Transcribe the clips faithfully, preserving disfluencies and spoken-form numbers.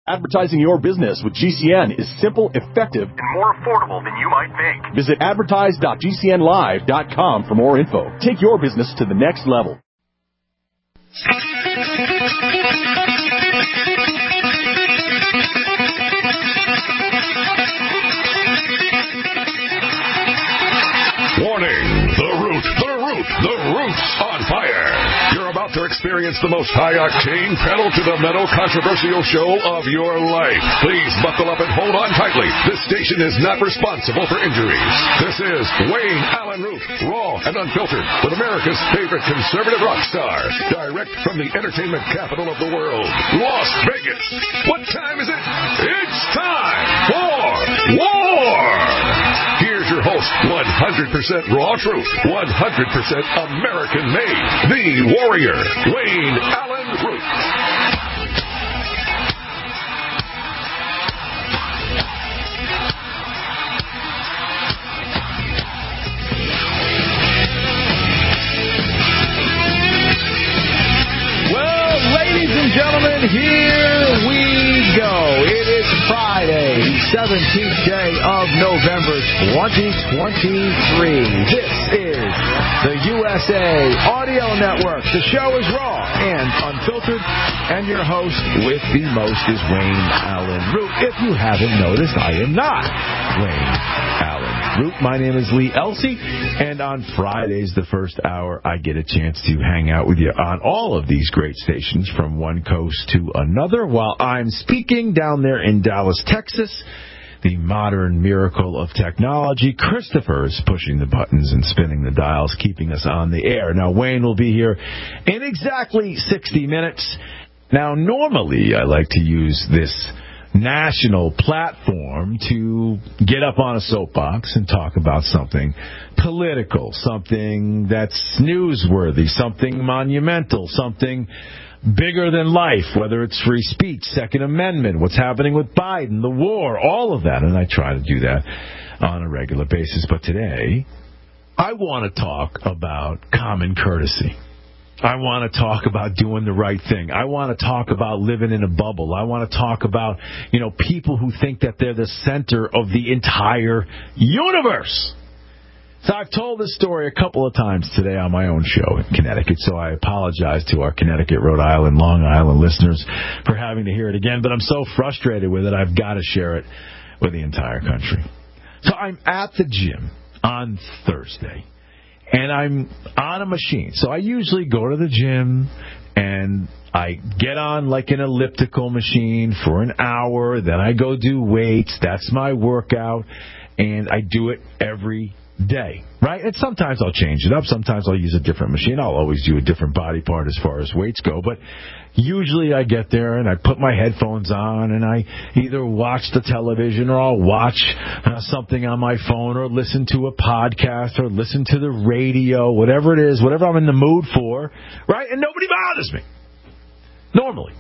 Advertising your business with G C N is simple, effective, and more affordable than you might think. Visit advertise dot g c n live dot com for more info. Take your business to the next level. Warning! The Root, the Root, the Root's on fire. You're about to experience the most high-octane, pedal-to-the-metal controversial show of your life. Please buckle up and hold on tightly. This station is not responsible for injuries. This is Wayne Allen Root, raw and unfiltered, with America's favorite conservative rock star, direct from the entertainment capital of the world, Las Vegas. What time is it? It's time for war! Here's your host, one hundred percent raw truth, one hundred percent American-made, the warrior, Wayne Allen Root. Well, ladies and gentlemen, here we go. It is Friday, seventeenth day of November, twenty twenty-three. This is the U S A Audio Network. The show is raw and unfiltered, and your host with the most is Wayne Allen Root. If you haven't noticed, I am not Wayne Allen Root. My name is Lee Elsey, and on Fridays, the first hour, I get a chance to hang out with you on all of these great stations from one coast to another while I'm speaking down there in Dallas, Texas. The modern miracle of technology. Christopher is pushing the buttons and spinning the dials, keeping us on the air. Now, Wayne will be here in exactly sixty minutes. Now, normally, I like to use this national platform to get up on a soapbox and talk about something political, something that's newsworthy, something monumental, something bigger than life, whether it's free speech, Second Amendment, what's happening with Biden, the war, all of that. And I try to do that on a regular basis. But today, I want to talk about common courtesy. I want to talk about doing the right thing. I want to talk about living in a bubble. I want to talk about, you know, people who think that they're the center of the entire universe. So I've told this story a couple of times today on my own show in Connecticut, so I apologize to our Connecticut, Rhode Island, Long Island listeners for having to hear it again, but I'm so frustrated with it, I've got to share it with the entire country. So I'm at the gym on Thursday, and I'm on a machine. So I usually go to the gym, and I get on like an elliptical machine for an hour, then I go do weights, that's my workout, and I do it every day, right? And sometimes I'll change it up. Sometimes I'll use a different machine. I'll always do a different body part as far as weights go. But usually I get there and I put my headphones on and I either watch the television or I'll watch uh, something on my phone or listen to a podcast or listen to the radio, whatever it is, whatever I'm in the mood for, right? And nobody bothers me, normally.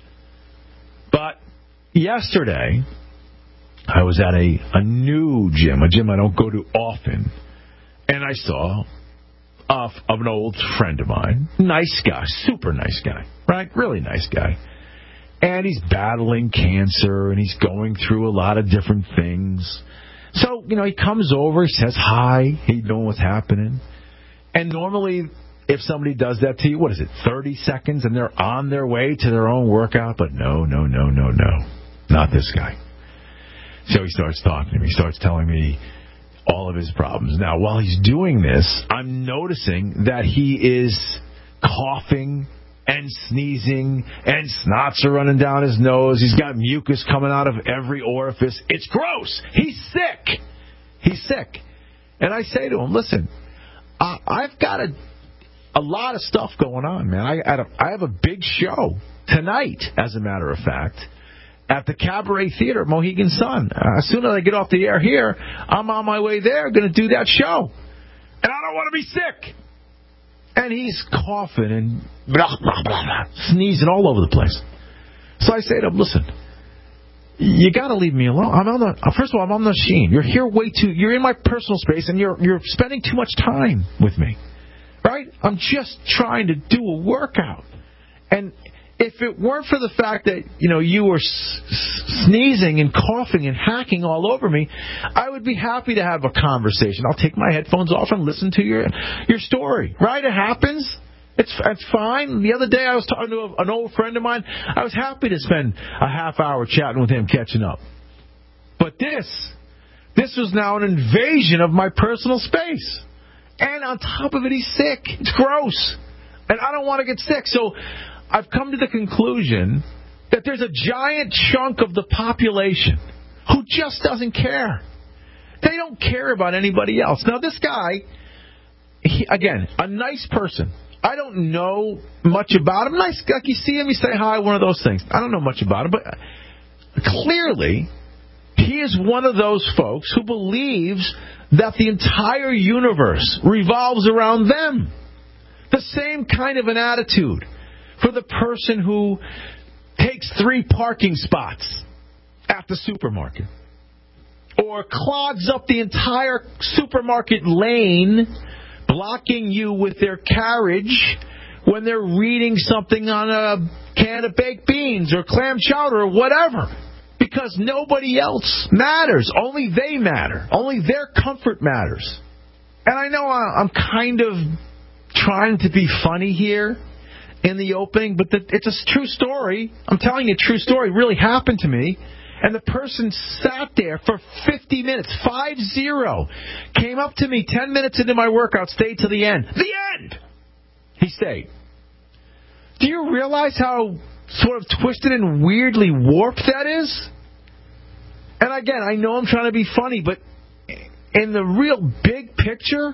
But yesterday, I was at a, a new gym, a gym I don't go to often, and I saw uh, of an old friend of mine, nice guy, super nice guy, right? Really nice guy. And he's battling cancer, and he's going through a lot of different things. So, you know, he comes over, he says hi, he knows what's happening. And normally, if somebody does that to you, what is it, thirty seconds, and they're on their way to their own workout? But no, no, no, no, no, not this guy. So he starts talking to me. He starts telling me all of his problems. Now, while he's doing this, I'm noticing that he is coughing and sneezing, and snots are running down his nose. He's got mucus coming out of every orifice. It's gross. He's sick. He's sick. And I say to him, listen, uh, I've got a, a lot of stuff going on, man. I, I, I have a big show tonight, as a matter of fact, at the Cabaret Theater, Mohegan Sun. Uh, as soon as I get off the air here, I'm on my way there, going to do that show. And I don't want to be sick. And he's coughing and blah, blah, blah, blah, sneezing all over the place. So I say to him, listen, you got to leave me alone. I'm on the, first of all, I'm on the machine. You're here way too, you're in my personal space, and you're you're spending too much time with me. Right? I'm just trying to do a workout. And if it weren't for the fact that, you know, you were s- s- sneezing and coughing and hacking all over me, I would be happy to have a conversation. I'll take my headphones off and listen to your your story. Right? It happens. It's it's fine. The other day I was talking to a, an old friend of mine. I was happy to spend a half hour chatting with him, catching up. But this, this was now an invasion of my personal space. And on top of it, he's sick. It's gross. And I don't want to get sick. So I've come to the conclusion that there's a giant chunk of the population who just doesn't care. They don't care about anybody else. Now, this guy, he, again, a nice person. I don't know much about him. Nice, like you see him, you say hi, one of those things. I don't know much about him, but clearly he is one of those folks who believes that the entire universe revolves around them. The same kind of an attitude for the person who takes three parking spots at the supermarket or clogs up the entire supermarket lane, blocking you with their carriage when they're reading something on a can of baked beans or clam chowder or whatever. Because nobody else matters. Only they matter. Only their comfort matters. And I know I'm kind of trying to be funny here in the opening, but the, it's a true story. I'm telling you a true story. It really happened to me. And the person sat there for fifty minutes, five zero, came up to me ten minutes into my workout, stayed to the end. The end! He stayed. Do you realize how sort of twisted and weirdly warped that is? And again, I know I'm trying to be funny, but in the real big picture,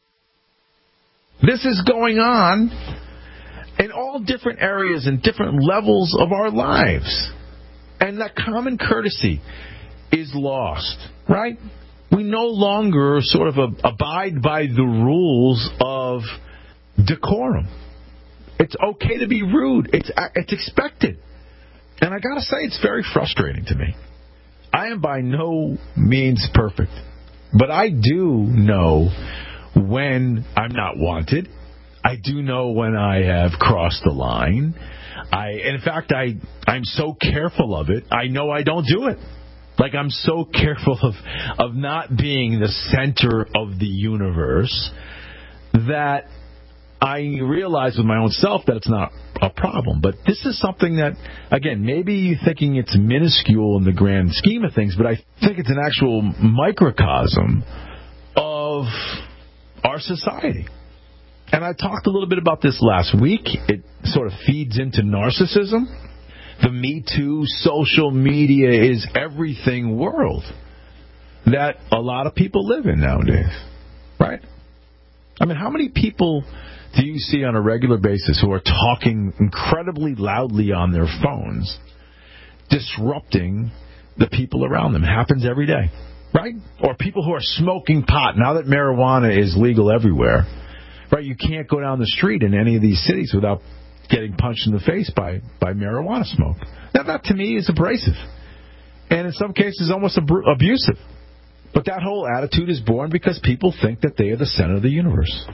this is going on in all different areas and different levels of our lives. And that common courtesy is lost, right? We no longer sort of abide by the rules of decorum. It's okay to be rude. It's it's expected. And I got to say, it's very frustrating to me. I am by no means perfect. But I do know when I'm not wanted. I do know when I have crossed the line. I, in fact, I, I'm so careful of it, I know I don't do it. Like, I'm so careful of, of not being the center of the universe that I realize with my own self that it's not a problem. But this is something that, again, maybe you're thinking it's minuscule in the grand scheme of things, but I think it's an actual microcosm of our society. And I talked a little bit about this last week. It sort of feeds into narcissism. The Me Too social media is everything world that a lot of people live in nowadays, right? I mean, how many people do you see on a regular basis who are talking incredibly loudly on their phones, disrupting the people around them? It happens every day, right? Or people who are smoking pot. Now that marijuana is legal everywhere, right? You can't go down the street in any of these cities without getting punched in the face by, by marijuana smoke. Now, that to me is abrasive. And in some cases, almost ab- abusive. But that whole attitude is born because people think that they are the center of the universe.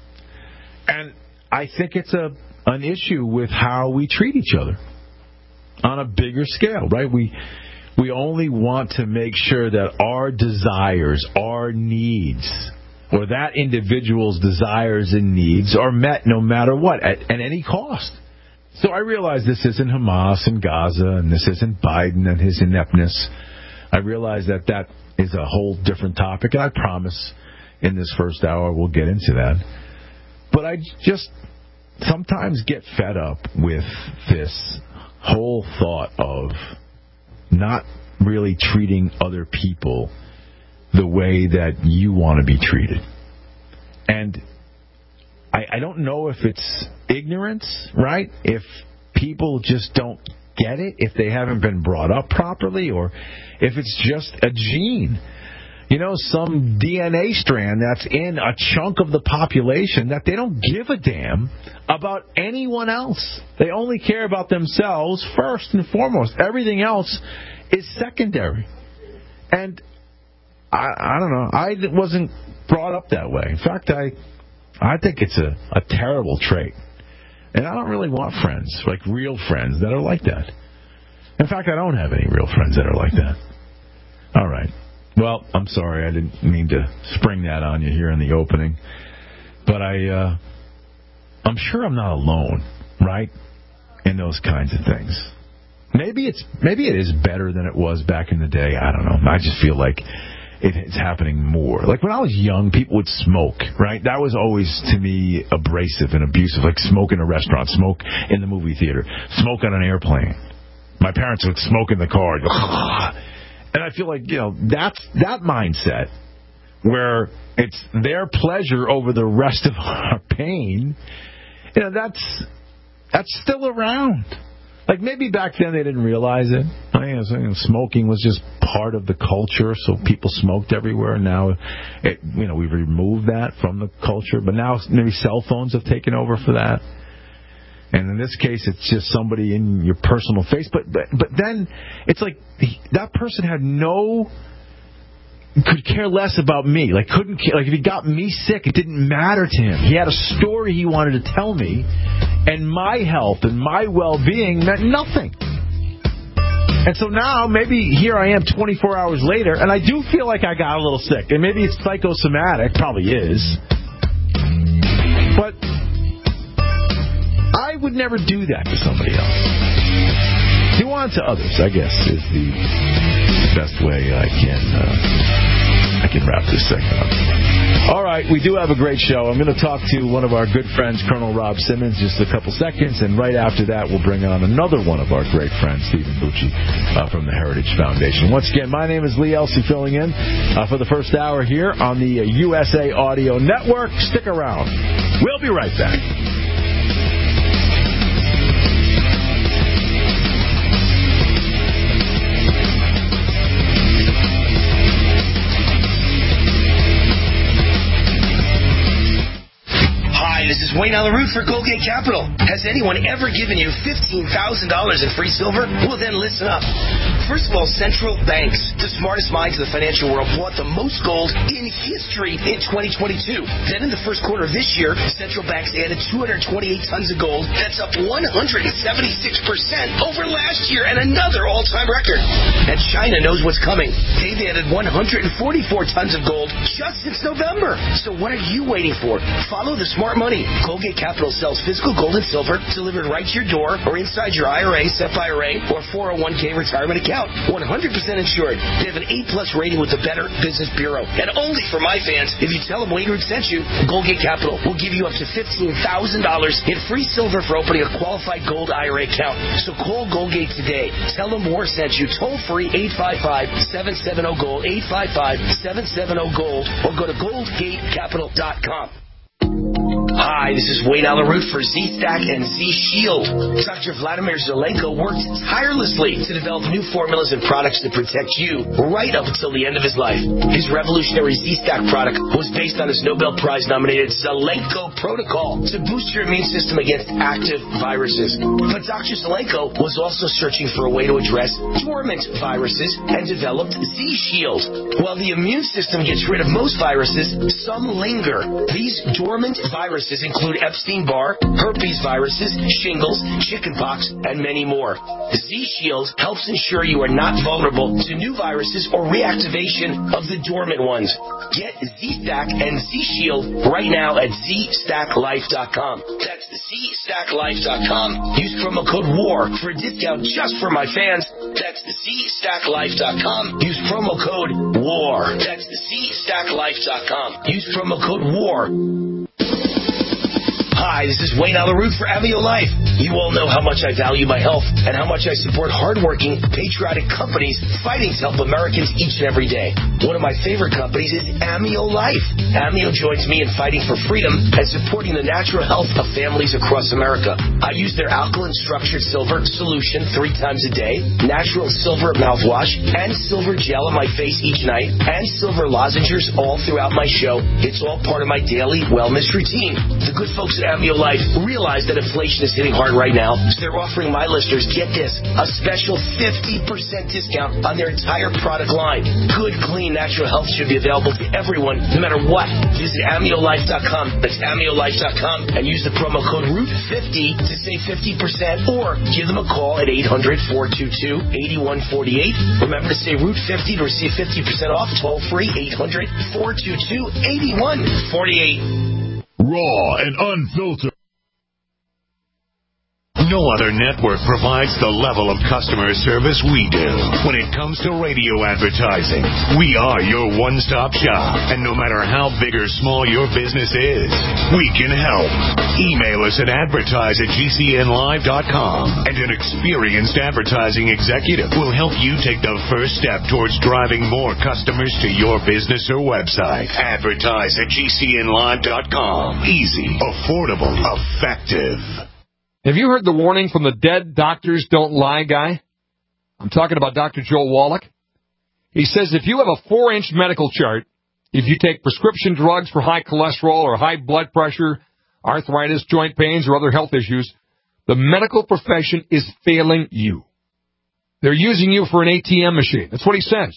And I think it's a an issue with how we treat each other on a bigger scale, right? We we only want to make sure that our desires, our needs, or that individual's desires and needs are met no matter what, at, at any cost. So I realize this isn't Hamas and Gaza, and this isn't Biden and his ineptness. I realize that that is a whole different topic, and I promise in this first hour we'll get into that. But I just sometimes get fed up with this whole thought of not really treating other people the way that you want to be treated. And I, I don't know if it's ignorance, right? If people just don't get it, if they haven't been brought up properly, or if it's just a gene. You know, some D N A strand that's in a chunk of the population that they don't give a damn about anyone else. They only care about themselves first and foremost. Everything else is secondary. And I, I don't know. I wasn't brought up that way. In fact, I I think it's a, a terrible trait And I don't really want friends, like real friends that are like that. In fact, I don't have any real friends that are like that. All right. Well, I'm sorry. I didn't mean to spring that on you here in the opening. But I, uh, I'm sure I'm not alone, right, in those kinds of things. Maybe it's maybe it is better than it was back in the day. I don't know. I just feel like it's happening more. Like when I was young, people would smoke, right? That was always, to me, abrasive and abusive. Like smoke in a restaurant, smoke in the movie theater, smoke on an airplane. My parents would smoke in the car. And I feel like, you know, that's that mindset where it's their pleasure over the rest of our pain. You know, that's that's still around. Like, maybe back then they didn't realize it. I mean, smoking was just part of the culture, so people smoked everywhere. Now, it, you know, we've removed that from the culture. But now maybe cell phones have taken over for that. And in this case, it's just somebody in your personal face. But but, but then it's like that person had no... could care less about me. Like, couldn't care. Like, if he got me sick, it didn't matter to him. He had a story he wanted to tell me, and my health and my well-being meant nothing. And so now, maybe here I am twenty-four hours later, and I do feel like I got a little sick. And maybe it's psychosomatic. Probably is. But I would never do that to somebody else. Do unto others, I guess, is the best way I can uh, I can wrap this segment up. All right, we do have a great show. I'm going to talk to one of our good friends, Colonel Rob Simmons, just a couple seconds, and right after that, we'll bring on another one of our great friends, Stephen Bucci, uh, from the Heritage Foundation. Once again, my name is Lee Elsey, filling in uh, for the first hour here on the uh, U S A Audio Network. Stick around. We'll be right back. This is Wayne Alaroot for Goldgate Capital. Has anyone ever given you fifteen thousand dollars in free silver? Well, then listen up. First of all, central banks, the smartest minds of the financial world, bought the most gold in history in twenty twenty-two. Then in the first quarter of this year, central banks added two hundred twenty-eight tons of gold. That's up one hundred seventy-six percent over last year and another all-time record. And China knows what's coming. They've added one hundred forty-four tons of gold just since November. So what are you waiting for? Follow the smart money. Goldgate Capital sells physical gold and silver delivered right to your door or inside your I R A, S E P I R A, or four oh one k retirement account. one hundred percent insured. They have an A plus rating with the Better Business Bureau. And only for my fans, if you tell them Wayne Root sent you, Goldgate Capital will give you up to fifteen thousand dollars in free silver for opening a qualified gold I R A account. So call Goldgate today. Tell them Moore sent you. Toll free eight five five, seven seven zero, GOLD, eight five five, seven seven zero, GOLD, or go to goldgate capital dot com. Hi, this is Wayne Alaroot for Z-Stack and Z-Shield. Doctor Vladimir Zelenko worked tirelessly to develop new formulas and products that protect you right up until the end of his life. His revolutionary Z-Stack product was based on his Nobel Prize-nominated Zelenko protocol to boost your immune system against active viruses. But Doctor Zelenko was also searching for a way to address dormant viruses and developed Z-Shield. While the immune system gets rid of most viruses, some linger. These dormant viruses include Epstein-Barr, herpes viruses, shingles, chickenpox, and many more. Z-Shield helps ensure you are not vulnerable to new viruses or reactivation of the dormant ones. Get Z-Stack and Z-Shield right now at z stack life dot com. That's z stack life dot com. Use promo code WAR for a discount just for my fans. That's z stack life dot com. Use promo code WAR. That's z stack life dot com. Use promo code WAR. Hi, this is Wayne Alaroot for Amio Life. You all know how much I value my health and how much I support hardworking, patriotic companies fighting to help Americans each and every day. One of my favorite companies is Amio Life. Amio joins me in fighting for freedom and supporting the natural health of families across America. I use their alkaline structured silver solution three times a day, natural silver mouthwash, and silver gel on my face each night, and silver lozenges all throughout my show. It's all part of my daily wellness routine. The good folks at Amio Life realize that inflation is hitting hard right now, so they're offering my listeners, get this, a special fifty percent discount on their entire product line. Good, clean, natural health should be available to everyone, no matter what. Visit amio life dot com. That's amio life dot com and use the promo code root fifty to save fifty percent, or give them a call at eight hundred, four two two, eight one four eight. Remember to say root fifty to receive fifty percent off. Toll free, eight hundred, four two two, eight one four eight. Raw and unfiltered. No other network provides the level of customer service we do when it comes to radio advertising. We are your one-stop shop, and no matter how big or small your business is, we can help. Email us at advertise at g c n live dot com, and an experienced advertising executive will help you take the first step towards driving more customers to your business or website. Advertise at g c n live dot com. Easy, affordable, effective. Have you heard the warning from the dead doctors don't lie guy? I'm talking about Doctor Joel Wallach. He says if you have a four-inch medical chart, if you take prescription drugs for high cholesterol or high blood pressure, arthritis, joint pains, or other health issues, the medical profession is failing you. They're using you for an A T M machine. That's what he says.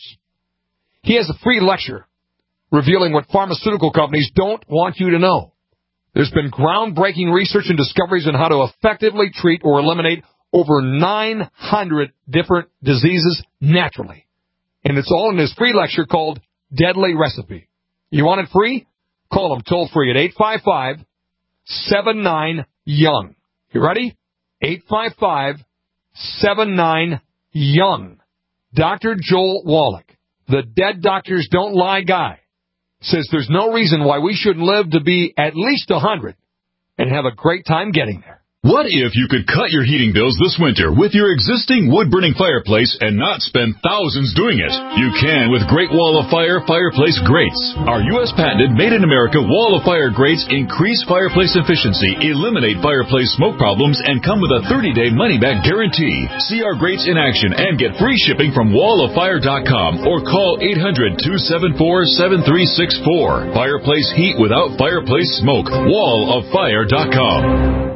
He has a free lecture revealing what pharmaceutical companies don't want you to know. There's been groundbreaking research and discoveries on how to effectively treat or eliminate over nine hundred different diseases naturally. And it's all in this free lecture called Deadly Recipe. You want it free? Call them toll free at eight five five, seven nine, young. You ready? eight five five, seven nine, young. Doctor Joel Wallach, the dead doctors don't lie guy, says there's no reason why we shouldn't live to be at least one hundred and have a great time getting there. What if you could cut your heating bills this winter with your existing wood-burning fireplace and not spend thousands doing it? You can with Great Wall of Fire Fireplace Grates. Our U S patented made-in-America Wall of Fire grates increase fireplace efficiency, eliminate fireplace smoke problems, and come with a thirty-day money-back guarantee. See our grates in action and get free shipping from wall of fire dot com or call eight hundred, two seven four, seven three six four. Fireplace heat without fireplace smoke. wall of fire dot com.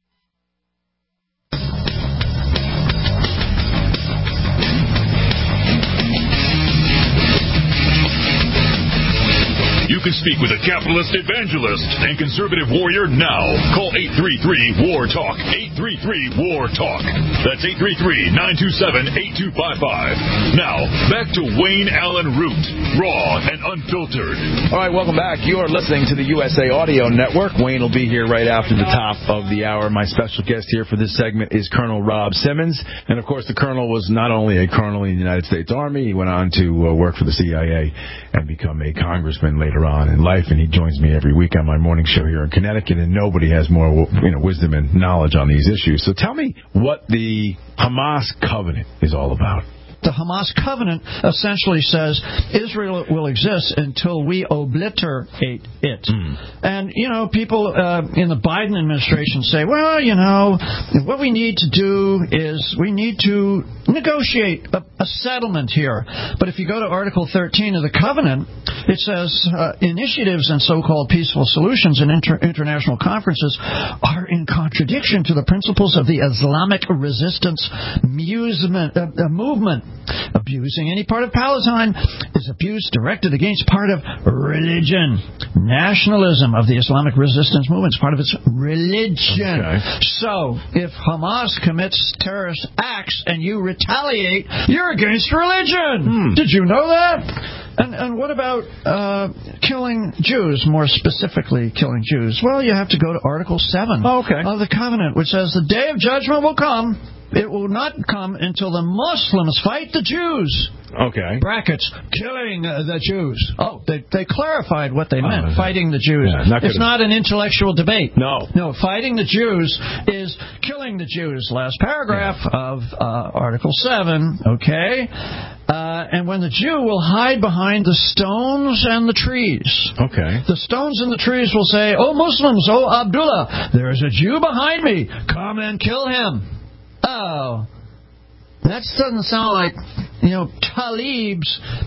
You can speak with a capitalist evangelist and conservative warrior now. Call eight three three, W A R, TALK. eight three three, W A R, TALK. That's eight three three, nine two seven, eight two five five. Now, back to Wayne Allen Root, raw and unfiltered. All right, welcome back. You are listening to the U S A Audio Network. Wayne will be here right after the top of the hour. My special guest here for this segment is Colonel Rob Simmons. And, of course, the Colonel was not only a colonel in the United States Army, he went on to uh, work for the C I A and become a congressman later on in life, and he joins me every week on my morning show here in Connecticut, and nobody has more, you know, wisdom and knowledge on these issues. So tell me what the Hamas covenant is all about. The Hamas covenant essentially says Israel will exist until we obliterate it. Mm. And, you know, people uh, in the Biden administration say, well, you know, what we need to do is we need to negotiate a, a settlement here. But if you go to Article thirteen of the covenant, it says uh, initiatives and so-called peaceful solutions in inter- international conferences are in contradiction to the principles of the Islamic resistance musement, uh, uh, movement. Abusing any part of Palestine is abuse directed against part of religion. Nationalism of the Islamic resistance movement is part of its religion. Okay. So, if Hamas commits terrorist acts and you retaliate, you're against religion. Hmm. Did you know that? And, and what about uh, killing Jews, more specifically killing Jews? Well, you have to go to Article seven oh, okay. of the covenant, which says the day of judgment will come. It will not come until the Muslims fight the Jews. Okay. Brackets, killing uh, the Jews. Oh, they they clarified what they meant, oh, fighting the Jews. Yeah, not it's not an intellectual debate. No. No, fighting the Jews is killing the Jews. Last paragraph yeah. of uh, Article seven, okay? Uh, and when the Jew will hide behind the stones and the trees. Okay. The stones and the trees will say, oh, Muslims, oh, Abdullah, there is a Jew behind me. Come and kill him. Oh, that doesn't sound like, you know, Talib's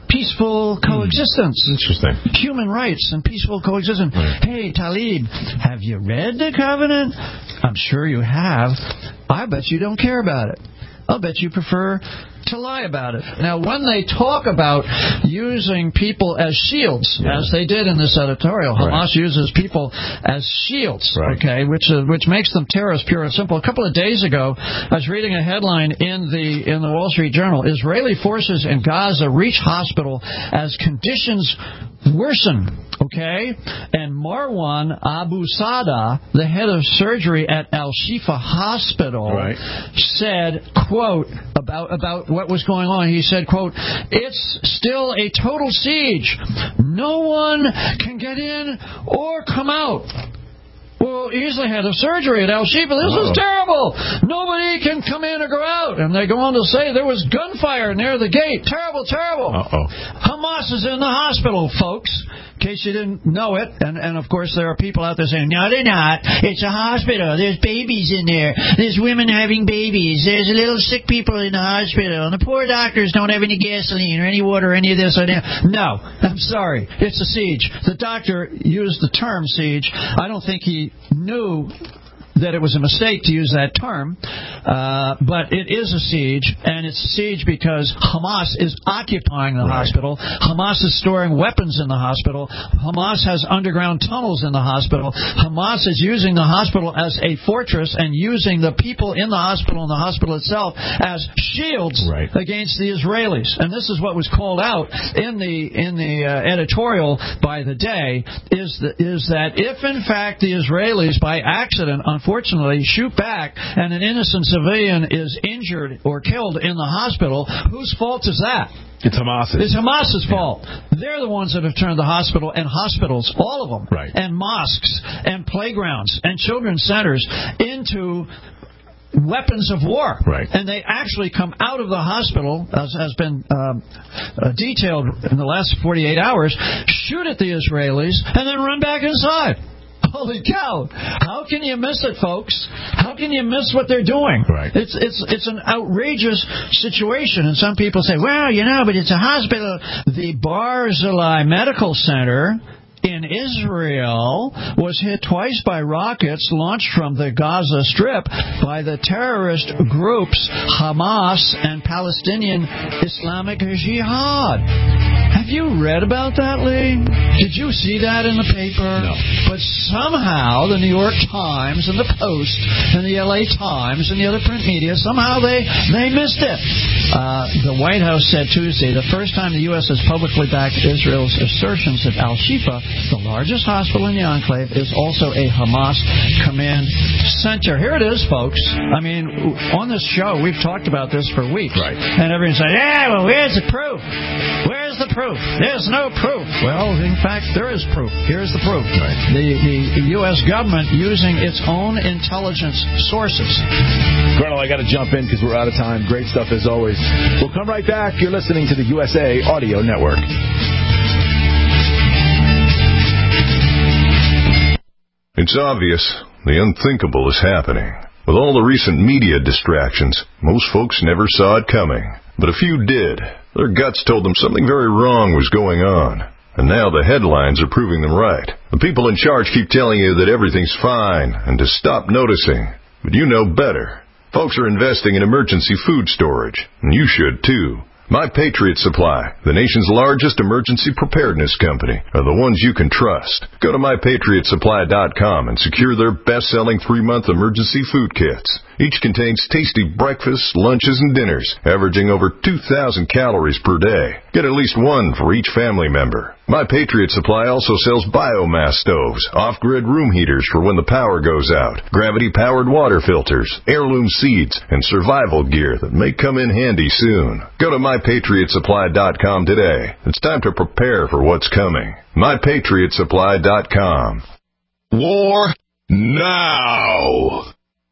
peaceful coexistence. Interesting. Human rights and peaceful coexistence. Right. Hey, Talib, have you read the Covenant? I'm sure you have. I bet you don't care about it. I'll bet you prefer to lie about it. Now, when they talk about using people as shields, yeah. as they did in this editorial, Hamas right. uses people as shields, right. okay, which uh, which makes them terrorists, pure and simple. A couple of days ago, I was reading a headline in the in the Wall Street Journal: Israeli forces in Gaza reach hospital as conditions worsen. Okay, and Marwan Abu Sada, the head of surgery at Al Shifa Hospital, right. said, quote, about about what was going on. He said, quote, "It's still a total siege. No one can get in or come out." Well, easily had a surgery at Al Shifa. This Uh-oh. is terrible. Nobody can come in or go out. And they go on to say there was gunfire near the gate. Terrible, terrible. Uh-oh. Hamas is in the hospital, folks. In case you didn't know it. And, and, of course, there are people out there saying, no, they're not. It's a hospital. There's babies in there. There's women having babies. There's little sick people in the hospital. And the poor doctors don't have any gasoline or any water or any of this or that. No, I'm sorry. It's a siege. The doctor used the term siege. I don't think he knew that it was a mistake to use that term, uh, but it is a siege, and it's a siege because Hamas is occupying the right. hospital. Hamas is storing weapons in the hospital. Hamas has underground tunnels in the hospital. Hamas is using the hospital as a fortress and using the people in the hospital and the hospital itself as shields right. against the Israelis. And this is what was called out in the in the uh, editorial by the Day, is, the, is that if, in fact, the Israelis, by accident, unfortunately, shoot back and an innocent civilian is injured or killed in the hospital, whose fault is that? It's Hamas's. It's Hamas's yeah. fault. They're the ones that have turned the hospital and hospitals, all of them, right. and mosques and playgrounds and children's centers into weapons of war. Right. And they actually come out of the hospital, as has been um, uh, detailed in the last forty-eight hours, shoot at the Israelis, and then run back inside. Holy cow! How can you miss it, folks? How can you miss what they're doing? Right. It's it's it's an outrageous situation, and some people say, "Well, you know, but it's a hospital." The Barzilai Medical Center in Israel was hit twice by rockets launched from the Gaza Strip by the terrorist groups Hamas and Palestinian Islamic Jihad. Have you read about that, Lee? Did you see that in the paper? No. But somehow the New York Times and the Post and the L A Times and the other print media, somehow they, they missed it. Uh, the White House said Tuesday, the first time the U S has publicly backed Israel's assertions that Al Shifa, the largest hospital in the enclave, is also a Hamas command center. Here it is, folks. I mean, on this show, we've talked about this for weeks. Right. And everyone's like, yeah, well, where's the proof? Where's the proof? There's no proof. Well, in fact, there is proof. Here's the proof. Right. The, the U S government using its own intelligence sources. Colonel, I got to jump in because we're out of time. Great stuff as always. We'll come right back. You're listening to the U S A Audio Network. It's obvious the unthinkable is happening. With all the recent media distractions, most folks never saw it coming. But a few did. Their guts told them something very wrong was going on. And now the headlines are proving them right. The people in charge keep telling you that everything's fine and to stop noticing. But you know better. Folks are investing in emergency food storage, and you should too. My Patriot Supply, the nation's largest emergency preparedness company, are the ones you can trust. Go to my patriot supply dot com and secure their best-selling three-month emergency food kits. Each contains tasty breakfasts, lunches, and dinners, averaging over two thousand calories per day. Get at least one for each family member. My Patriot Supply also sells biomass stoves, off-grid room heaters for when the power goes out, gravity-powered water filters, heirloom seeds, and survival gear that may come in handy soon. Go to my patriot supply dot com today. It's time to prepare for what's coming. my patriot supply dot com. War now!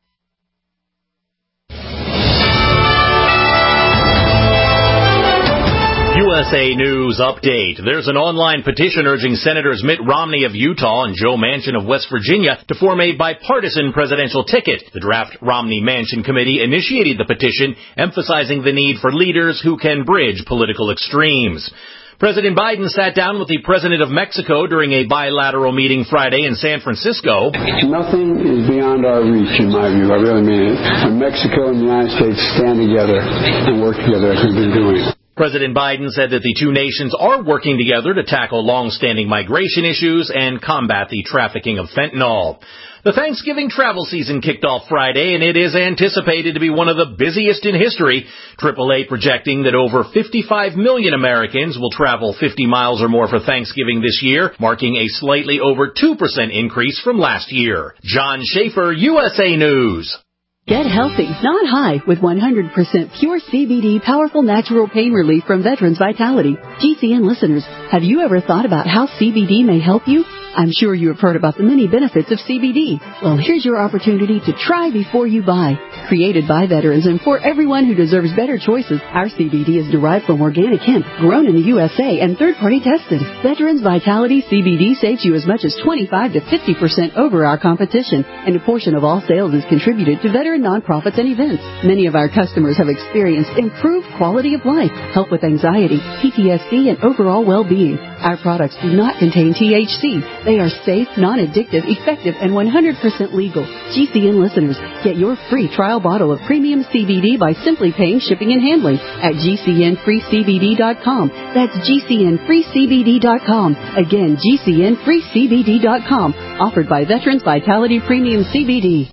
U S A News Update. There's an online petition urging Senators Mitt Romney of Utah and Joe Manchin of West Virginia to form a bipartisan presidential ticket. The draft Romney-Manchin committee initiated the petition, emphasizing the need for leaders who can bridge political extremes. President Biden sat down with the president of Mexico during a bilateral meeting Friday in San Francisco. Nothing is beyond our reach, in my view. I really mean it. When Mexico and the United States stand together and work together, as we've been doing. President Biden said that the two nations are working together to tackle long-standing migration issues and combat the trafficking of fentanyl. The Thanksgiving travel season kicked off Friday, and it is anticipated to be one of the busiest in history. triple A projecting that over fifty-five million Americans will travel fifty miles or more for Thanksgiving this year, marking a slightly over two percent increase from last year. John Schaefer, U S A News. Get healthy, not high, with one hundred percent pure C B D powerful natural pain relief from Veterans Vitality. G C N listeners, have you ever thought about how C B D may help you? I'm sure you have heard about the many benefits of C B D. Well, here's your opportunity to try before you buy. Created by veterans and for everyone who deserves better choices, our C B D is derived from organic hemp, grown in the U S A and third-party tested. Veterans Vitality C B D saves you as much as twenty-five to fifty percent over our competition, and a portion of all sales is contributed to veteran nonprofits and events. Many of our customers have experienced improved quality of life, help with anxiety, P T S D, and overall well-being. Our products do not contain T H C. They are safe, non-addictive, effective, and one hundred percent legal. G C N listeners, get your free trial bottle of premium C B D by simply paying shipping and handling at G C N free C B D dot com. That's G C N free C B D dot com. Again, G C N free C B D dot com. Offered by Veterans Vitality Premium C B D.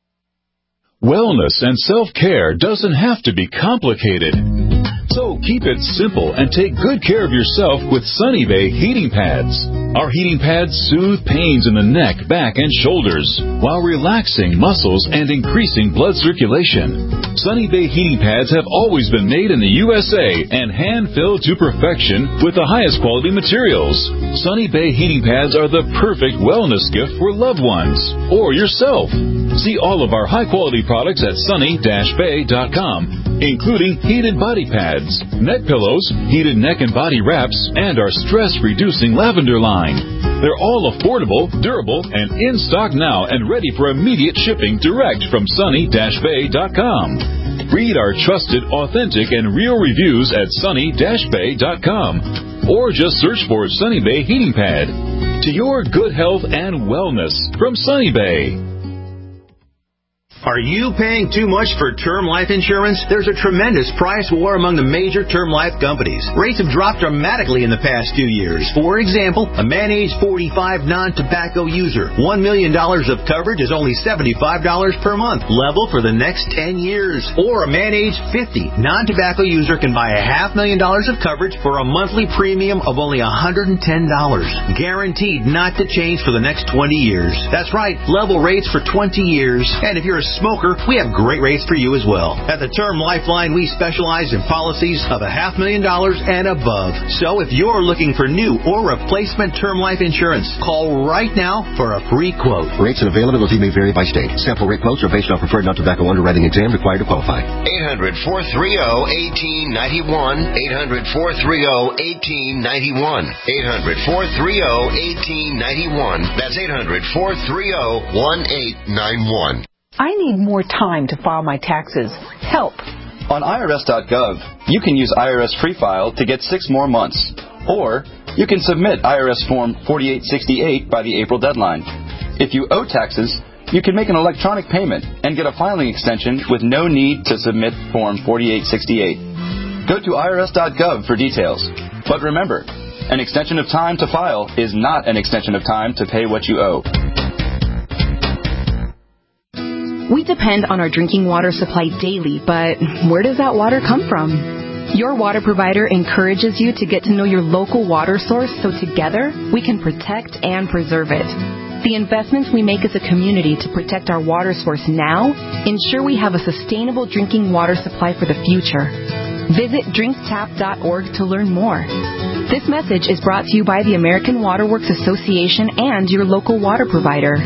Wellness and self-care doesn't have to be complicated. So keep it simple and take good care of yourself with Sunny Bay heating pads. Our heating pads soothe pains in the neck, back, and shoulders while relaxing muscles and increasing blood circulation. Sunny Bay heating pads have always been made in the U S A and hand-filled to perfection with the highest quality materials. Sunny Bay heating pads are the perfect wellness gift for loved ones or yourself. See all of our high-quality products at sunny dash bay dot com, including heated body pads, neck pillows, heated neck and body wraps, and our stress-reducing lavender line. They're all affordable, durable, and in stock now and ready for immediate shipping direct from sunny dash bay dot com. Read our trusted, authentic, and real reviews at sunny dash bay dot com or just search for Sunny Bay Heating Pad. To your good health and wellness from Sunny Bay. Are you paying too much for term life insurance? There's a tremendous price war among the major term life companies. Rates have dropped dramatically in the past two years. For example, a man age forty-five non-tobacco user, one million dollars of coverage is only seventy-five dollars per month, level for the next ten years. Or a man age fifty non-tobacco user can buy a half million dollars of coverage for a monthly premium of only one hundred ten dollars. Guaranteed not to change for the next twenty years. That's right, level rates for twenty years. And if you're a smoker, we have great rates for you as well. At the Term Lifeline, we specialize in policies of a half million dollars and above. So if you're looking for new or replacement term life insurance, call right now for a free quote. Rates and availability may vary by state. Sample rate quotes are based on preferred non-tobacco underwriting exam required to qualify. eight hundred, four three zero, one eight nine one. eight hundred, four three zero, one eight nine one. eight hundred, four three zero, one eight nine one. That's eight hundred, four three zero, one eight nine one. I need more time to file my taxes. Help. On I R S dot gov, you can use I R S Free File to get six more months. Or you can submit I R S Form forty-eight sixty-eight by the April deadline. If you owe taxes, you can make an electronic payment and get a filing extension with no need to submit Form forty-eight sixty-eight. Go to I R S dot gov for details. But remember, an extension of time to file is not an extension of time to pay what you owe. We depend on our drinking water supply daily, but where does that water come from? Your water provider encourages you to get to know your local water source so together we can protect and preserve it. The investments we make as a community to protect our water source now ensure we have a sustainable drinking water supply for the future. Visit drink tap dot org to learn more. This message is brought to you by the American Water Works Association and your local water provider.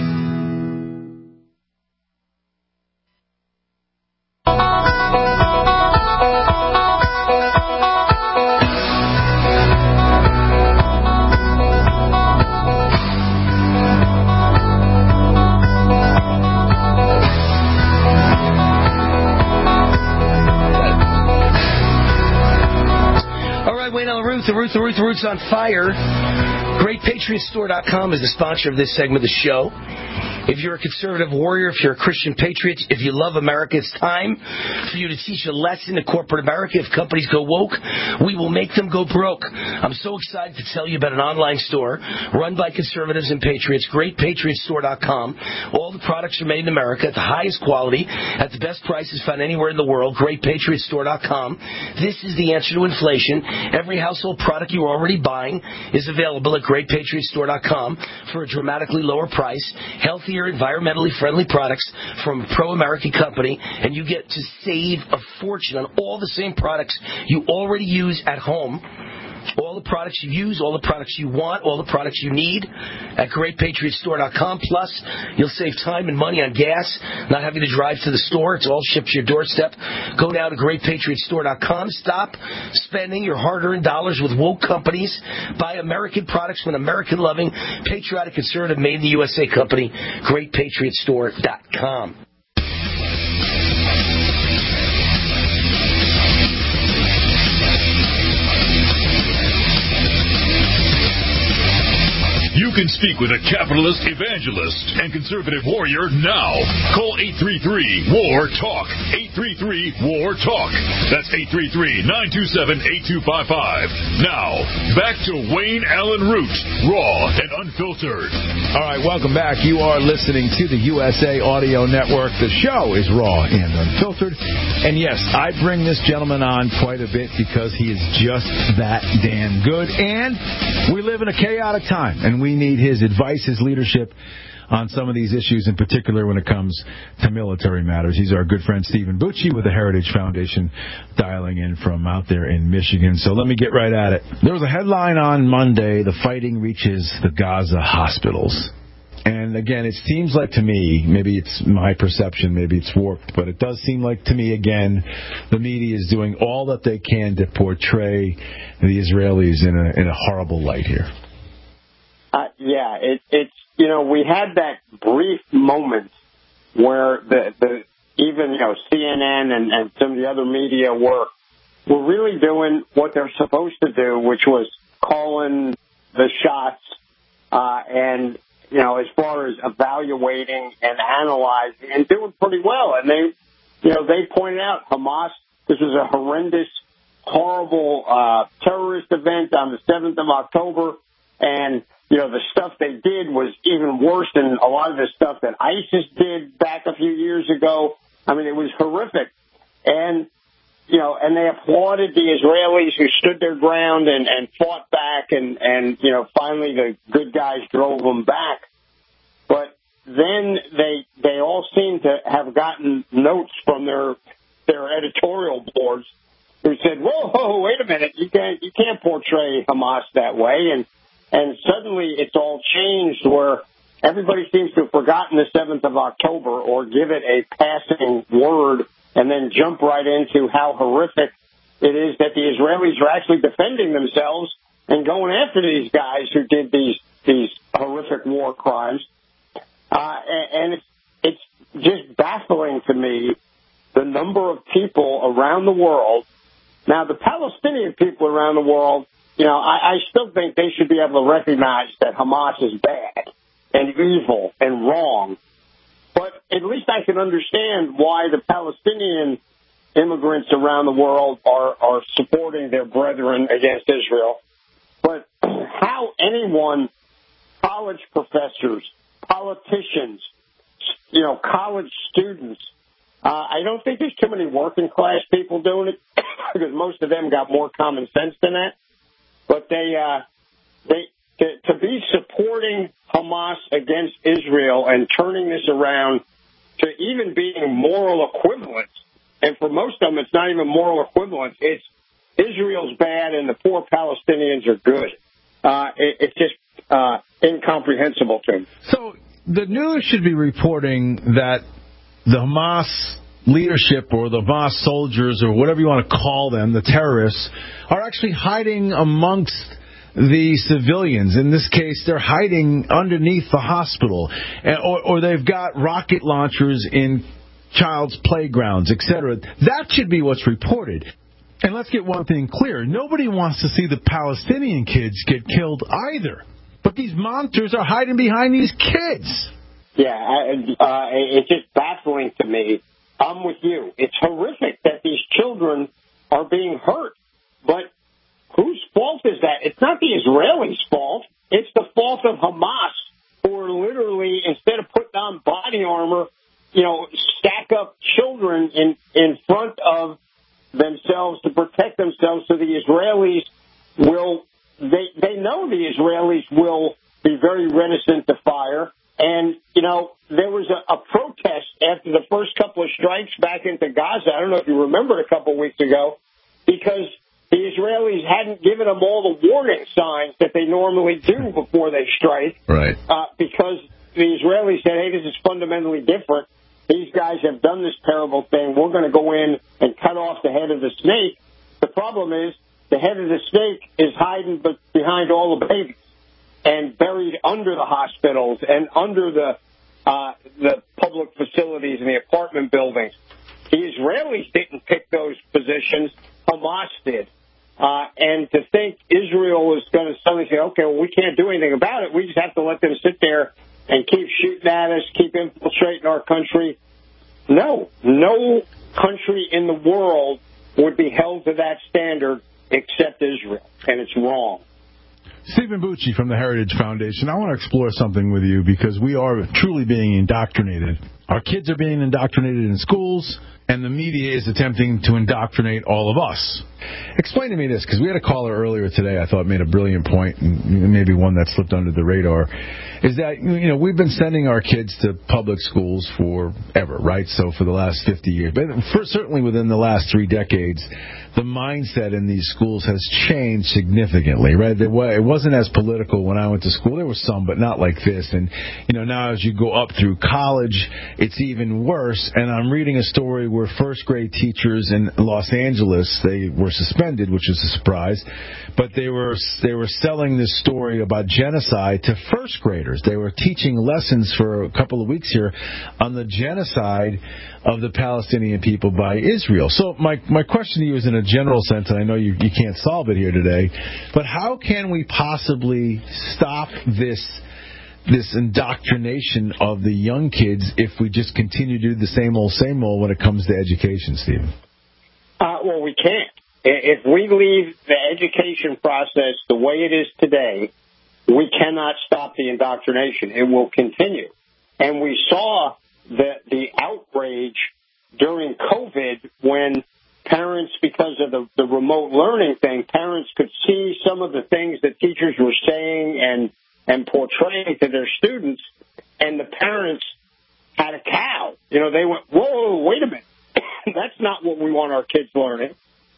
Ruth, the Ruth, the Ruth, the Ruth's on fire. Great Patriot Store dot com is the sponsor of this segment of the show. If you're a conservative warrior, if you're a Christian patriot, if you love America, it's time for you to teach a lesson to corporate America. If companies go woke, we will make them go broke. I'm so excited to tell you about an online store run by conservatives and patriots, Great Patriot Store dot com. All the products are made in America at the highest quality, at the best prices found anywhere in the world, Great Patriot Store dot com. This is the answer to inflation. Every household product you're already buying is available at Great Patriot Store dot com for a dramatically lower price, healthier, environmentally friendly products from a pro-American company, and you get to save a fortune on all the same products you already use at home. All the products you use, all the products you want, all the products you need at Great Patriot Store dot com. Plus, you'll save time and money on gas, not having to drive to the store. It's all shipped to your doorstep. Go now to Great Patriot Store dot com. Stop spending your hard-earned dollars with woke companies. Buy American products from an American-loving, patriotic, conservative, made-in-the U S A company, Great Patriot Store dot com. You can speak with a capitalist evangelist and conservative warrior now. Call eight three three, W A R, TALK. eight three three, W A R, TALK. That's eight three three, nine two seven, eight two five five. Now, back to Wayne Allen Root, raw and unfiltered. All right, welcome back. You are listening to the U S A Audio Network. The show is raw and unfiltered. And yes, I bring this gentleman on quite a bit because he is just that damn good. And we live in a chaotic time, and we We need his advice, his leadership on some of these issues, in particular when it comes to military matters. He's our good friend Stephen Bucci with the Heritage Foundation, dialing in from out there in Michigan. So let me get right at it. There was a headline on Monday, the fighting reaches the Gaza hospitals. And again, it seems like to me, maybe it's my perception, maybe it's warped, but it does seem like to me, again, the media is doing all that they can to portray the Israelis in a, in a horrible light here. Uh, yeah, it, it's, you know, we had that brief moment where the, the even, you know, C N N and, and some of the other media were, were really doing what they're supposed to do, which was calling the shots, uh, and, you know, as far as evaluating and analyzing and doing pretty well. And they, you know, they pointed out Hamas, this was a horrendous, horrible, uh, terrorist event on the seventh of October. And, you know, the stuff they did was even worse than a lot of the stuff that ISIS did back a few years ago. I mean, it was horrific. And, you know, and they applauded the Israelis who stood their ground and, and fought back. And, and, you know, finally the good guys drove them back. But then they they all seem to have gotten notes from their their editorial boards who said, whoa, whoa, wait a minute, you can't you can't portray Hamas that way. And And suddenly it's all changed where everybody seems to have forgotten the seventh of October or give it a passing word and then jump right into how horrific it is that the Israelis are actually defending themselves and going after these guys who did these these horrific war crimes. Uh, and it's, it's just baffling to me the number of people around the world. Now, the Palestinian people around the world, you know, I, I still think they should be able to recognize that Hamas is bad and evil and wrong. But at least I can understand why the Palestinian immigrants around the world are, are supporting their brethren against Israel. But how anyone, college professors, politicians, you know, college students, uh, I don't think there's too many working class people doing it because most of them got more common sense than that. But they, uh, they, to, to be supporting Hamas against Israel and turning this around to even being moral equivalent, and for most of them, it's not even moral equivalent. It's Israel's bad and the poor Palestinians are good. Uh, it, it's just uh, incomprehensible to me. So the news should be reporting that the Hamas leadership or the Hamas soldiers or whatever you want to call them, the terrorists, are actually hiding amongst the civilians. In this case, they're hiding underneath the hospital, or, or they've got rocket launchers in child's playgrounds, et cetera. That should be what's reported. And let's get one thing clear. Nobody wants to see the Palestinian kids get killed either. But these monsters are hiding behind these kids. Yeah, uh, it's just baffling to me. I'm with you. It's horrific that these children are being hurt. But whose fault is that? It's not the Israelis' fault. It's the fault of Hamas, who are literally, instead of putting on body armor, you know, stack up children in, in front of themselves to protect themselves, so the Israelis will, they, they know the Israelis will be very reticent to fire. And, you know, there was a, a protest after the first couple of strikes back into Gaza. I don't know if you remember a couple of weeks ago, because the Israelis hadn't given them all the warning signs that they normally do before they strike. Right. Uh, because the Israelis said, hey, this is fundamentally different. These guys have done this terrible thing. We're going to go in and cut off the head of the snake. The problem is the head of the snake is hiding behind all the babies and buried under the hospitals and under the uh, the public facilities and the apartment buildings. The Israelis didn't pick those positions. Hamas did. Uh, and to think Israel is going to suddenly say, okay, well, we can't do anything about it. We just have to let them sit there and keep shooting at us, keep infiltrating our country. No, no country in the world would be held to that standard except Israel, and it's wrong. Stephen Bucci from the Heritage Foundation, I want to explore something with you because we are truly being indoctrinated. Our kids are being indoctrinated in schools, and the media is attempting to indoctrinate all of us. Explain to me this, because we had a caller earlier today I thought made a brilliant point, and maybe one that slipped under the radar, is that, you know, we've been sending our kids to public schools forever, right? So for the last fifty years. But for, certainly within the last three decades, the mindset in these schools has changed significantly, right? It wasn't as political when I went to school. There was some, but not like this. And, you know, now as you go up through college, it's even worse. And I'm reading a story where first grade teachers in Los Angeles, they were suspended, which is a surprise, but they were they were selling this story about genocide to first graders. They were teaching lessons for a couple of weeks here on the genocide of the Palestinian people by Israel. So my my question to you is in a general sense, and I know you, you can't solve it here today, but how can we possibly stop this this indoctrination of the young kids if we just continue to do the same old, same old when it comes to education, Stephen? Uh, well, we can't. If we leave the education process the way it is today, we cannot stop the indoctrination. It will continue. And we saw the, the outrage during COVID when parents, because of the, the remote learning thing, parents could see some of the things that teachers were saying and and portraying to their students, and the parents had a cow. You know, they went, whoa, wait a minute. That's not what we want our kids learning.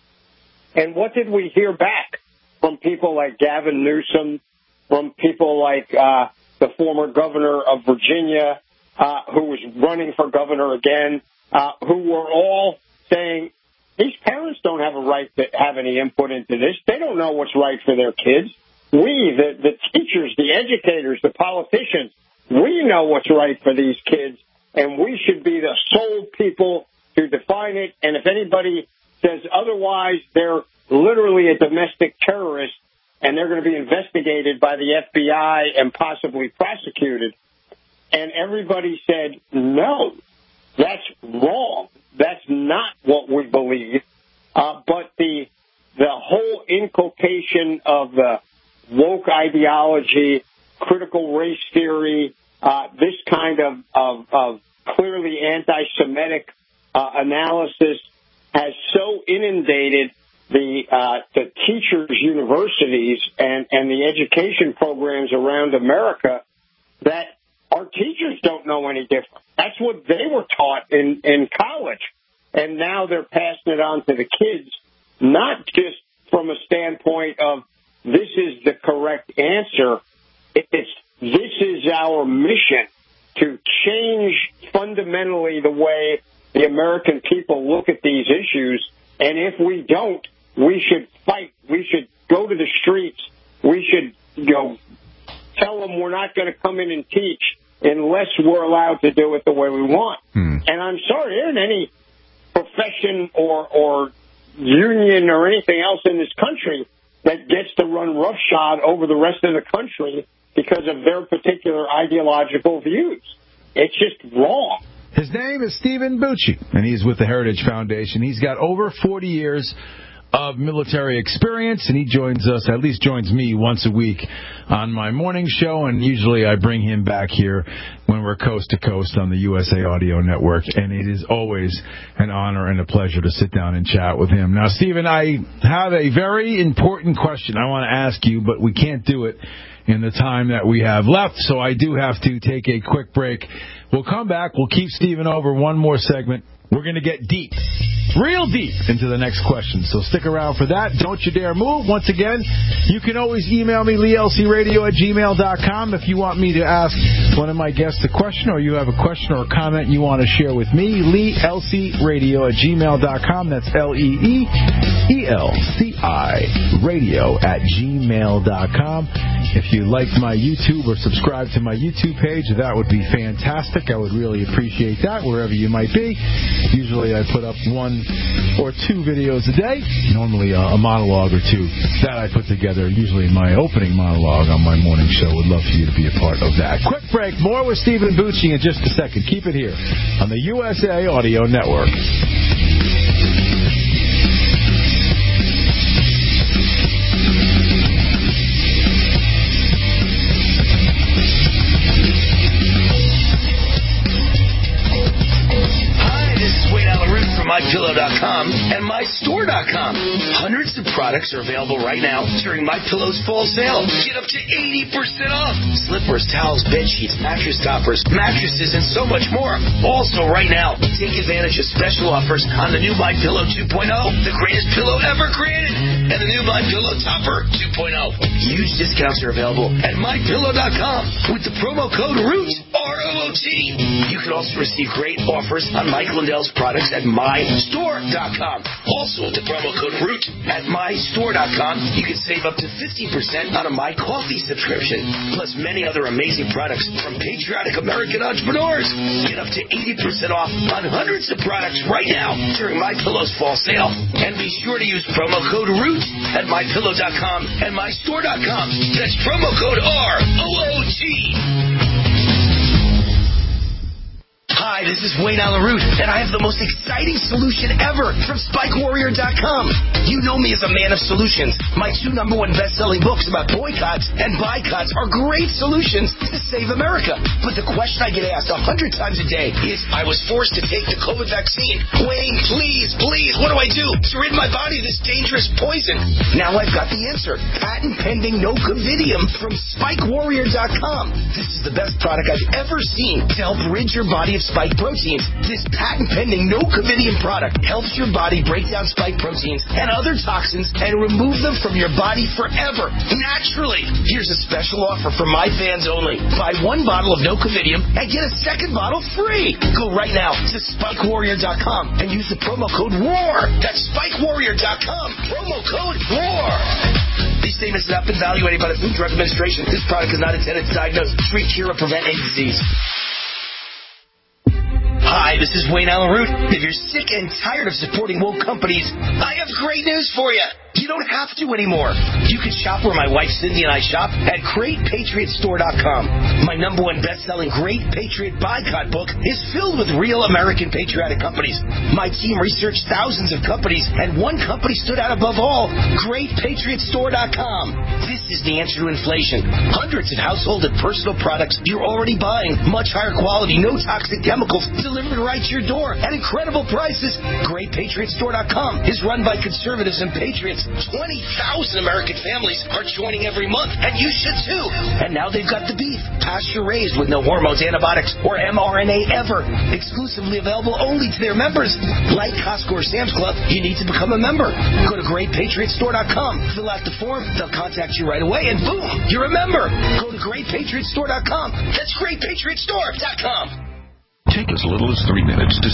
And what did we hear back from people like Gavin Newsom, from people like uh, the former governor of Virginia, uh, who was running for governor again, uh, who were all saying, these parents don't have a right to have any input into this. They don't know what's right for their kids. We, the, the teachers, the educators, the politicians, we know what's right for these kids, and we should be the sole people to define it. And if anybody says otherwise, they're literally a domestic terrorist, and they're going to be investigated by the F B I and possibly prosecuted. And everybody said, no, that's wrong. That's not what we believe. Uh, but the the whole inculcation of the woke ideology, critical race theory, uh, this kind of, of, of clearly anti-Semitic uh, analysis has so inundated the uh, the teachers' universities and, and the education programs around America that our teachers don't know any different. That's what they were taught in, in college. And now they're passing it on to the kids, not just from a standpoint of this is the correct answer. It's this is our mission to change fundamentally the way the American people look at these issues. And if we don't, we should fight. We should go to the streets. We should, you know, tell them we're not going to come in and teach unless we're allowed to do it the way we want. Hmm. And I'm sorry, there isn't any profession or, or union or anything else in this country that gets to run roughshod over the rest of the country because of their particular ideological views. It's just wrong. His name is Stephen Bucci, and he's with the Heritage Foundation. He's got over forty years of military experience, and he joins us, at least joins me once a week on my morning show, and usually I bring him back here when we're coast to coast on the U S A Audio Network, and it is always an honor and a pleasure to sit down and chat with him. Now, Stephen, I have a very important question I want to ask you, but we can't do it in the time that we have left, so I do have to take a quick break. We'll come back. We'll keep Stephen over one more segment. We're going to get deep, real deep, into the next question. So stick around for that. Don't you dare move. Once again, you can always email me, lee l c radio at gmail dot com, if you want me to ask one of my guests a question, or you have a question or a comment you want to share with me. lee l c radio at gmail dot com. That's L E E E L C I radio at gmail dot com. If you like my YouTube or subscribe to my YouTube page, that would be fantastic. I would really appreciate that, wherever you might be. Usually I put up one or two videos a day, normally a, a monologue or two that I put together, usually my opening monologue on my morning show. Would love for you to be a part of that. Quick break, more with Stephen Bucci in just a second. Keep it here on the U S A Audio Network. my pillow dot com and my store dot com. Hundreds of products are available right now during MyPillow's fall sale. Get up to eighty percent off. Slippers, towels, bed sheets, mattress toppers, mattresses, and so much more. Also right now, take advantage of special offers on the new MyPillow two point oh, the greatest pillow ever created, and the new MyPillow Topper two point oh. Huge discounts are available at my pillow dot com with the promo code ROOT, R O O T. You can also receive great offers on Mike Lindell's products at my store dot com. Also, with the promo code ROOT at my store dot com, you can save up to fifty percent on a My Coffee subscription, plus many other amazing products from patriotic American entrepreneurs. Get up to eighty percent off on hundreds of products right now during MyPillow's fall sale. And be sure to use promo code ROOT at my pillow dot com and my store dot com. That's promo code R O O T. Hi, this is Wayne Allyn Root, and I have the most exciting solution ever from Spike Warrior dot com. You know me as a man of solutions. My two number one best-selling books about boycotts and boycotts are great solutions to save America. But the question I get asked a hundred times a day is, I was forced to take the COVID vaccine. Wayne, please, please, what do I do to rid my body of this dangerous poison? Now I've got the answer. Patent-pending Nocovidium from Spike Warrior dot com. This is the best product I've ever seen to help rid your body of spike proteins. This patent-pending Nocovidium product helps your body break down spike proteins and other toxins and remove them from your body forever, naturally. Here's a special offer for my fans only. Buy one bottle of Nocovidium and get a second bottle free. Go right now to Spike Warrior dot com and use the promo code WAR. That's Spike Warrior dot com. Promo code WAR. These statements have not been evaluated by the Food and Drug Administration. This product is not intended to diagnose, treat, cure, or prevent any disease. Hi, this is Wayne Allyn Root. If you're sick and tired of supporting woke companies, I have great news for you. You don't have to anymore. You can shop where my wife Cindy and I shop at Great Patriot Store dot com. My number one best-selling Great Patriot Boycott book is filled with real American patriotic companies. My team researched thousands of companies, and one company stood out above all, Great Patriot Store dot com. This is the answer to inflation. Hundreds of household and personal products you're already buying. Much higher quality, no toxic chemicals, delivered right to your door at incredible prices. Great Patriot Store dot com is run by conservatives and patriots. twenty thousand American families are joining every month, and you should too. And now they've got the beef, pasture-raised with no hormones, antibiotics, or M R N A ever. Exclusively available only to their members. Like Costco or Sam's Club, you need to become a member. Go to Great Patriot Store dot com, fill out the form, they'll contact you right away, and boom, you're a member. Go to Great Patriot Store dot com. That's Great Patriot Store dot com. Take as little as three minutes to...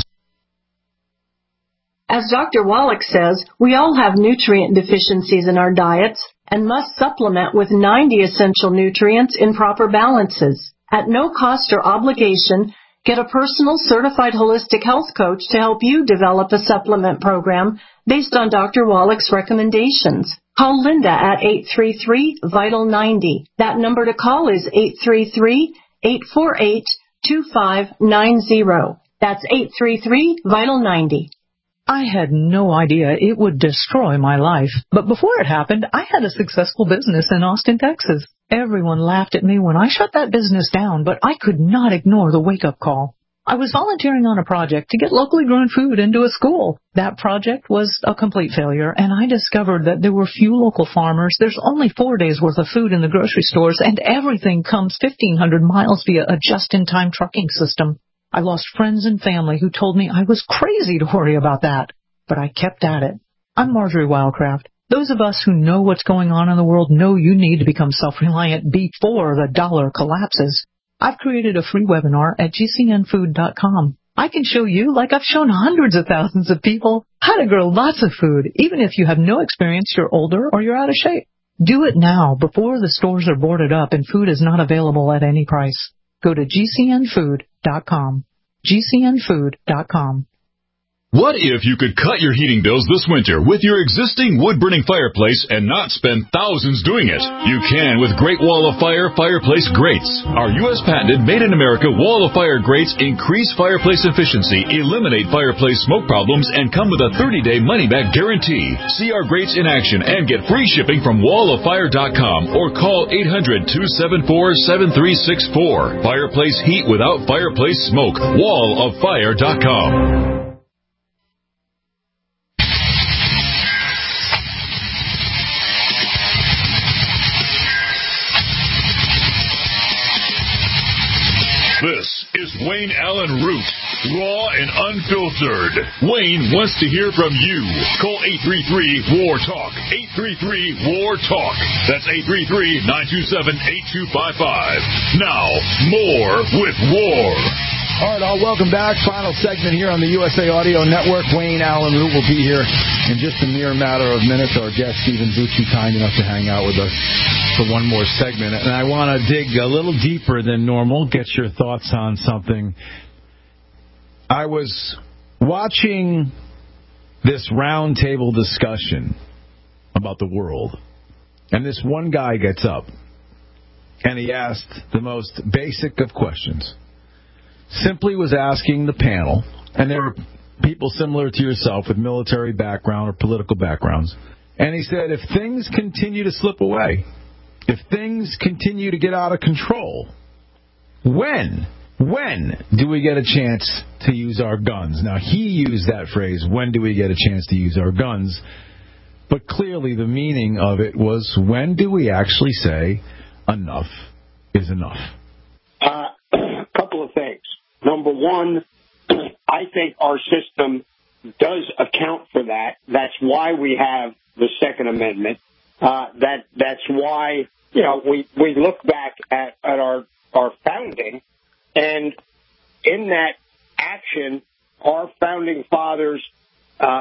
As Doctor Wallach says, we all have nutrient deficiencies in our diets and must supplement with ninety essential nutrients in proper balances. At no cost or obligation, Get a personal certified holistic health coach to help you develop a supplement program based on Doctor Wallach's recommendations. Call Linda at eight three three, vital ninety. That number to call is eight three three, eight four eight, two five nine zero. That's eight three three, vital ninety. I had no idea it would destroy my life. But before it happened, I had a successful business in Austin, Texas. Everyone laughed at me when I shut that business down, but I could not ignore the wake-up call. I was volunteering on a project to get locally grown food into a school. That project was a complete failure, and I discovered that there were few local farmers. There's only four days' worth of food in the grocery stores, and everything comes fifteen hundred miles via a just-in-time trucking system. I lost friends and family who told me I was crazy to worry about that, but I kept at it. I'm Marjorie Wildcraft. Those of us who know what's going on in the world know you need to become self-reliant before the dollar collapses. I've created a free webinar at G C N food dot com. I can show you, like I've shown hundreds of thousands of people, how to grow lots of food, even if you have no experience, you're older, or you're out of shape. Do it now before the stores are boarded up and food is not available at any price. Go to G C N food dot com. G C N food dot com. What if you could cut your heating bills this winter with your existing wood-burning fireplace and not spend thousands doing it? You can with Great Wall of Fire Fireplace Grates. Our U S patented made-in-America Wall of Fire grates increase fireplace efficiency, eliminate fireplace smoke problems, and come with a thirty-day money-back guarantee. See our grates in action and get free shipping from wall of fire dot com or call eight hundred, two seven four, seven three six four. Fireplace heat without fireplace smoke. wall of fire dot com. This is Wayne Allen Root, raw and unfiltered. Wayne wants to hear from you. Call eight three three, W A R, TALK. eight three three, W A R, TALK. That's eight three three, nine two seven, eight two five five. Now, more with War. All right, all welcome back. Final segment here on the U S A Audio Network. Wayne Allen Root will be here in just a mere matter of minutes. Our guest, Stephen Bucci, kind enough to hang out with us for one more segment. And I want to dig a little deeper than normal, get your thoughts on something. I was watching this roundtable discussion about the world, and this one guy gets up, and he asked the most basic of questions. Simply was asking the panel, and there were people similar to yourself with military background or political backgrounds, and he said, if things continue to slip away, if things continue to get out of control, when, when do we get a chance to use our guns? Now, he used that phrase, when do we get a chance to use our guns? But clearly the meaning of it was, when do we actually say enough is enough? Uh, a couple of things. Number one, I think our system does account for that. That's why we have the Second Amendment. Uh, that that's why, you know, we, we look back at, at our, our founding, and in that action, our founding fathers uh,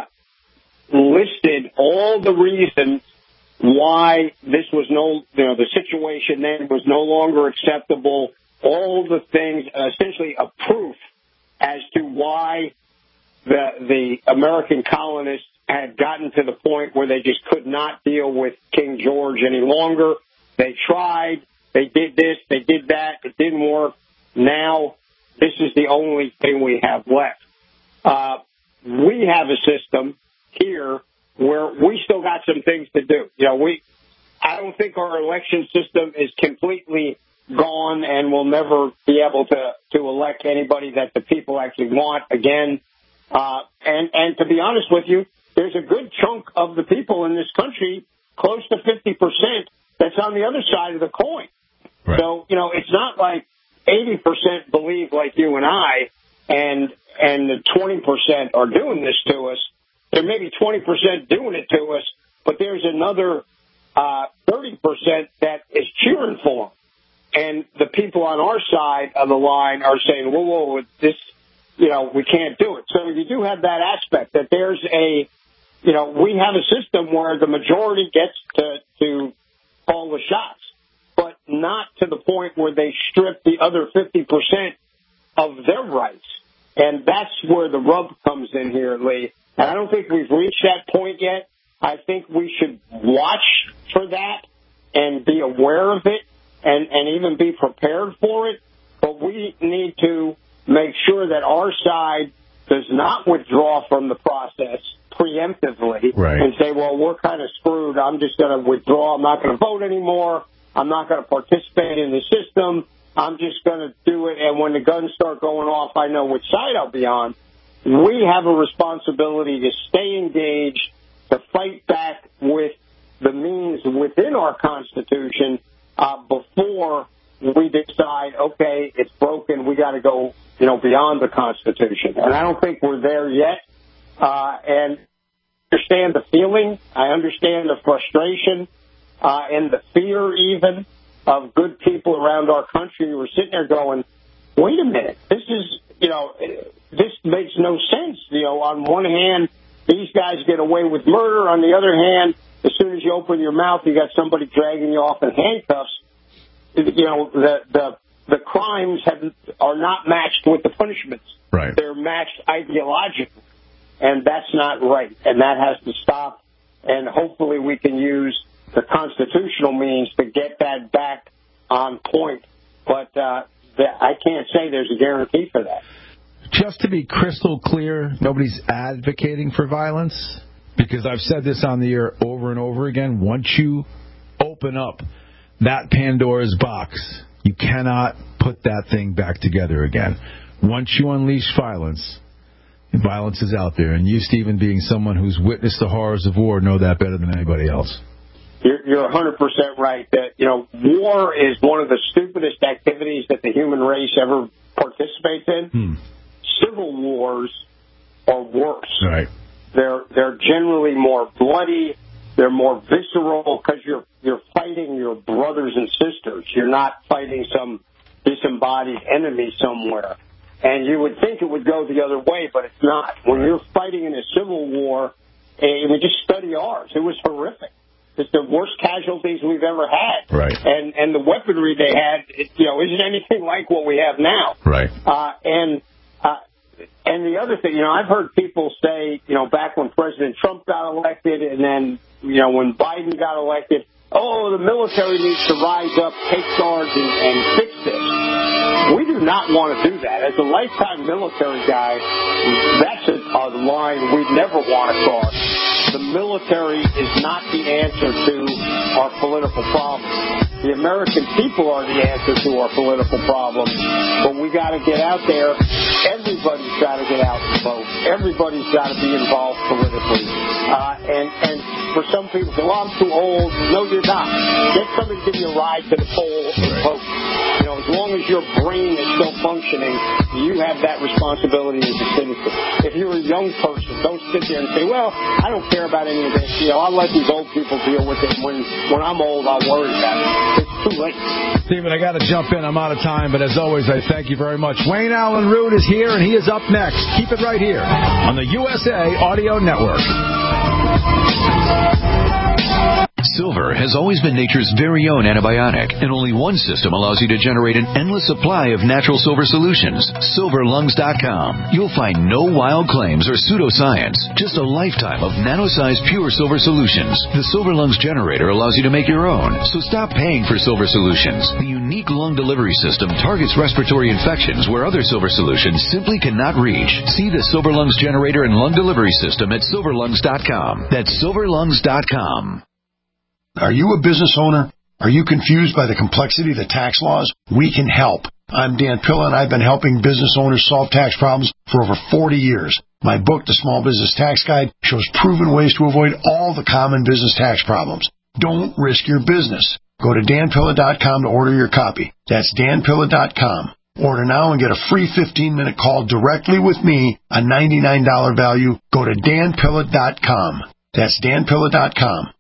listed all the reasons why this was no, you know, the situation then was no longer acceptable. All the things, essentially a proof as to why the the American colonists had gotten to the point where they just could not deal with King George any longer. They tried, they did this, they did that, it didn't work. Now, this is the only thing we have left. Uh, we have a system here where we still got some things to do. You know, we, I don't think our election system is completely gone and we'll never be able to, to elect anybody that the people actually want again. Uh, and, and to be honest with you, there's a good chunk of the people in this country, close to fifty percent, that's on the other side of the coin. Right. So, you know, it's not like eighty percent believe like you and I, and, and the twenty percent are doing this to us. There may be twenty percent doing it to us, but there's another, uh, thirty percent that is cheering for them. And the people on our side of the line are saying, whoa, whoa, this, you know, we can't do it. So you do have that aspect that there's a, you know, we have a system where the majority gets to, to call the shots, but not to the point where they strip the other fifty percent of their rights. And that's where the rub comes in here, Lee. And I don't think we've reached that point yet. I think we should watch for that and be aware of it and, and even be prepared for it. But we need to make sure that our side does not withdraw from the process preemptively right. and say, well, we're kind of screwed. I'm just going to withdraw. I'm not going to vote anymore. I'm not going to participate in the system. I'm just going to do it. And when the guns start going off, I know which side I'll be on. We have a responsibility to stay engaged, to fight back with the means within our Constitution uh, before we decide, okay, it's broken, we got to go, you know, beyond the Constitution. And I don't think we're there yet. Uh, and I understand the feeling. I understand the frustration uh, and the fear even of good people around our country who are sitting there going, wait a minute, this is, you know, this makes no sense. You know, on one hand, these guys get away with murder. On the other hand, as soon as you open your mouth, you got somebody dragging you off in handcuffs. You know, the the the crimes have are not matched with the punishments. Right. They're matched ideologically, and that's not right, and that has to stop. And hopefully, we can use the constitutional means to get that back on point. But uh, the, I can't say there's a guarantee for that. Just to be crystal clear, nobody's advocating for violence, because I've said this on the air over and over again. Once you open up that Pandora's box, you cannot put that thing back together again. Once you unleash violence, violence is out there. And you, Stephen, being someone who's witnessed the horrors of war, know that better than anybody else. You're, you're one hundred percent right. That, you know, war is one of the stupidest activities that the human race ever participates in. Hmm. Civil wars are worse. Right. They're they're generally more bloody. They're more visceral because you're you're fighting your brothers and sisters. You're not fighting some disembodied enemy somewhere. And you would think it would go the other way, but it's not. When you're fighting in a civil war, and we just study ours, it was horrific. It's the worst casualties we've ever had. Right. And and the weaponry they had, it, you know, isn't anything like what we have now. Right. Uh, and uh, and the other thing, you know, I've heard people say, you know, back when President Trump got elected, and then, you know, when Biden got elected, oh, the military needs to rise up, take charge, and, and fix this. We do not want to do that. As a lifetime military guy, that's a, a line we never want to cross. The military is not the answer to our political problems. The American people are the answer to our political problems. But we got to get out there. Everybody's got to get out and vote. Everybody's got to be involved politically. Uh, and, and for some people, say, well, I'm too old. No, you're not. Get somebody to give you a ride to the polls and vote. You know, as long as your brain is still functioning, you have that responsibility as a citizen. If you're a young person, don't sit there and say, well, I don't care about any of this. You know, I'll let these old people deal with it. When when I'm old, I'll worry about it. It's too late. Stephen, I got to jump in. I'm out of time, but as always, I thank you very much. Wayne Allen Root is here, and he is up next. Keep it right here on the U S A Audio Network. Silver has always been nature's very own antibiotic, and only one system allows you to generate an endless supply of natural silver solutions. silver lungs dot com. You'll find no wild claims or pseudoscience, just a lifetime of nano-sized pure silver solutions. The Silver Lungs generator allows you to make your own, so stop paying for silver solutions. The unique lung delivery system targets respiratory infections where other silver solutions simply cannot reach. See the Silver Lungs generator and lung delivery system at silver lungs dot com. That's silver lungs dot com. Are you a business owner? Are you confused by the complexity of the tax laws? We can help. I'm Dan Pilla, and I've been helping business owners solve tax problems for over forty years. My book, The Small Business Tax Guide, shows proven ways to avoid all the common business tax problems. Don't risk your business. Go to dan pilla dot com to order your copy. That's dan pilla dot com. Order now and get a free fifteen-minute call directly with me, a ninety-nine dollars value. Go to dan pilla dot com. That's dan pilla dot com.